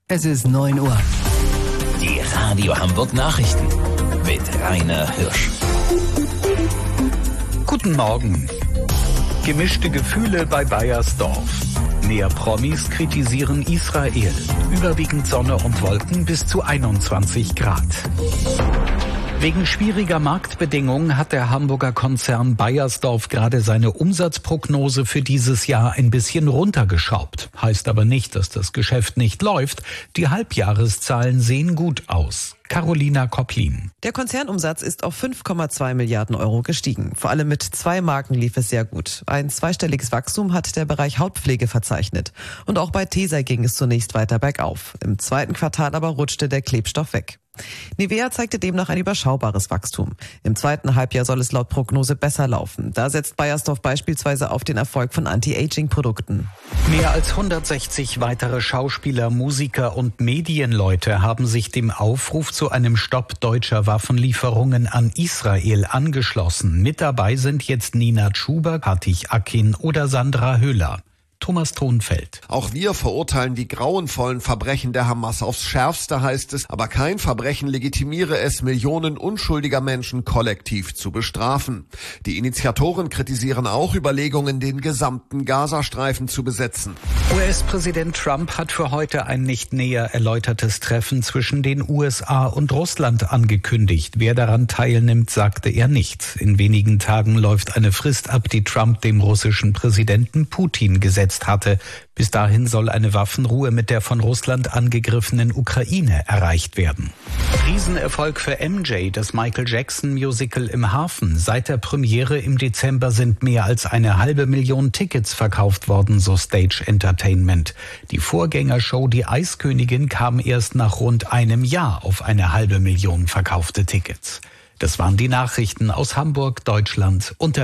Es ist 9 Uhr. Die Radio Hamburg Nachrichten mit Rainer Hirsch. Guten Morgen. Gemischte Gefühle bei Baiersdorf. Mehr Promis kritisieren Israel. Überwiegend Sonne und Wolken bis zu 21 Grad. Wegen schwieriger Marktbedingungen hat der Hamburger Konzern Baiersdorf gerade seine Umsatzprognose für dieses Jahr ein bisschen runtergeschraubt. Heißt aber nicht, dass das Geschäft nicht läuft. Die Halbjahreszahlen sehen gut aus. Carolina Kopplin. Der Konzernumsatz ist auf 5,2 Milliarden Euro gestiegen. Vor allem mit 2 Marken lief es sehr gut. Ein zweistelliges Wachstum hat der Bereich Hautpflege verzeichnet. Und auch bei Tesa ging es zunächst weiter bergauf. Im zweiten Quartal aber rutschte der Klebstoff weg. Nivea zeigte demnach ein überschaubares Wachstum. Im zweiten Halbjahr soll es laut Prognose besser laufen. Da setzt Baiersdorf beispielsweise auf den Erfolg von Anti-Aging-Produkten. Mehr als 160 weitere Schauspieler, Musiker und Medienleute haben sich dem Aufruf zu einem Stopp deutscher Waffenlieferungen an Israel angeschlossen. Mit dabei sind jetzt Nina Chuba, Fatih Akin oder Sandra Höhler. Thomas Thonfeld. Auch wir verurteilen die grauenvollen Verbrechen der Hamas aufs Schärfste, heißt es, aber kein Verbrechen legitimiere es, Millionen unschuldiger Menschen kollektiv zu bestrafen. Die Initiatoren kritisieren auch Überlegungen, den gesamten Gazastreifen zu besetzen. US-Präsident Trump hat für heute ein nicht näher erläutertes Treffen zwischen den USA und Russland angekündigt. Wer daran teilnimmt, sagte er nicht. In wenigen Tagen läuft eine Frist ab, die Trump dem russischen Präsidenten Putin gesetzt hatte. Bis dahin soll eine Waffenruhe mit der von Russland angegriffenen Ukraine erreicht werden. Riesenerfolg für MJ, das Michael Jackson Musical im Hafen. Seit der Premiere im Dezember sind mehr als 500.000 Tickets verkauft worden, so Stage Entertainment. Die Vorgängershow Die Eiskönigin kam erst nach rund einem Jahr auf 500.000 verkaufte Tickets. Das waren die Nachrichten aus Hamburg, Deutschland und der